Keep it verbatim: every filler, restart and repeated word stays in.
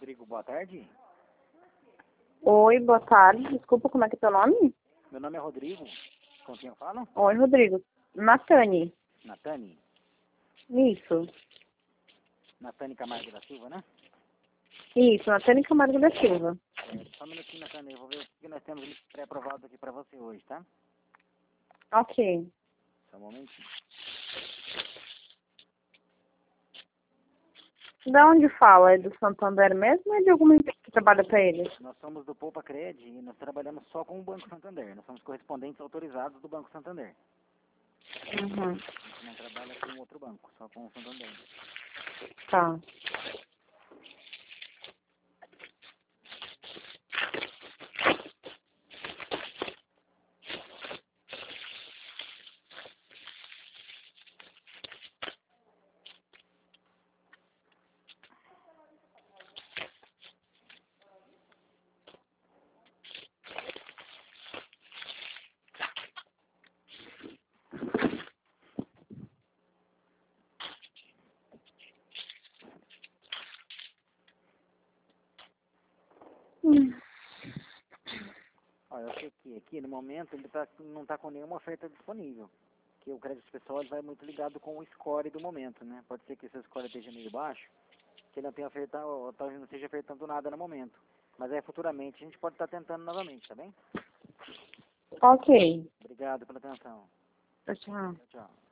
Rodrigo, boa tarde. Oi, boa tarde. Desculpa, como é que é teu nome? Meu nome é Rodrigo. Com quem eu falo? Oi, Rodrigo. Natane. Natane? Isso. Natane Camargo da Silva, né? Isso, Natane Camargo da Silva. É, só um minutinho, Natane. Eu vou ver o que nós temos pré-aprovado aqui pra você hoje, tá? Ok. Só um momentinho. Da onde fala? É do Santander mesmo ou é de alguma empresa que trabalha para eles? Nós somos do Poupa Cred e nós trabalhamos só com o Banco Santander. Nós somos correspondentes autorizados do Banco Santander. Uhum. A gente não trabalha com outro banco, só com o Santander. Tá. Hum. Olha, eu sei que aqui no momento ele tá, não está com nenhuma oferta disponível. Que o crédito pessoal ele vai muito ligado com o score do momento, né? Pode ser que esse score esteja meio baixo, que ele não tenha ofertado, ou talvez não esteja ofertando nada no momento. Mas aí futuramente a gente pode estar tentando novamente, tá bem? Ok. Obrigado pela atenção. Tchau. Tchau, tchau.